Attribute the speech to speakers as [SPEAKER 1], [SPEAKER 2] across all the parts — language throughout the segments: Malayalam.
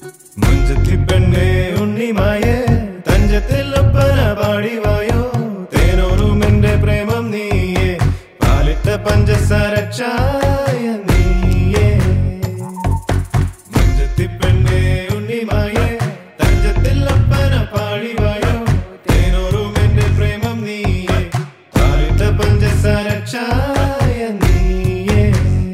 [SPEAKER 1] മുഞ്ചത്തി പെണ്ണേ ഉണ്ണിമായേ തഞ്ചത്തിലൊപ്പന പാടിവായോ തേനോറും എന്റെ പ്രേമം നീയേ പാലിട്ട പഞ്ചസാര ചായ നീയേ മുഞ്ചത്തി പെണ്ണേ ഉണ്ണിമായേ തഞ്ചത്തിലൊപ്പന പാടിവായോ തേനോറും എന്റെ പ്രേമം നീയേ പാലിട്ട പഞ്ചസാര ചായ നീയേ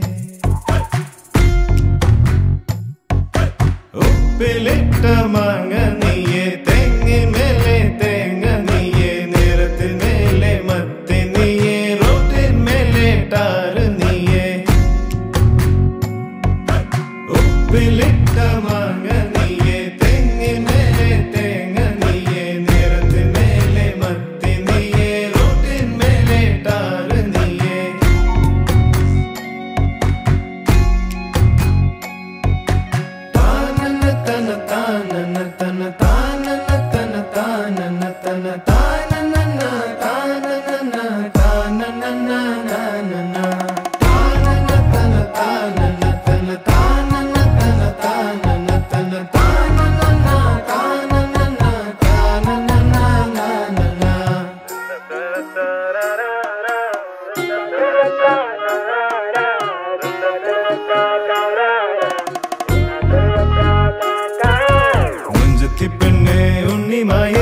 [SPEAKER 1] ഉപ്പിലിട്ട മാങ്ങ നീയേ തെങ്ങിന്മേലെ തേങ്ങ നീയേ നേരത്തിന്മേലെ മത്തി നീയേ റോട്ടിന്മേലെ ടാറ് നീയേ ഉപ്പിലിട്ട മാങ്ങ നീയേ തെങ്ങിന്മേലെ തേങ്ങ നീയേ നേരത്തിന്മേലെ മത്തി നീയേ റോട്ടിന്മേലെ ടാറ് നീയേ മുഞ്ചത്തി പെണ്ണേ ഉണ്ണിമായ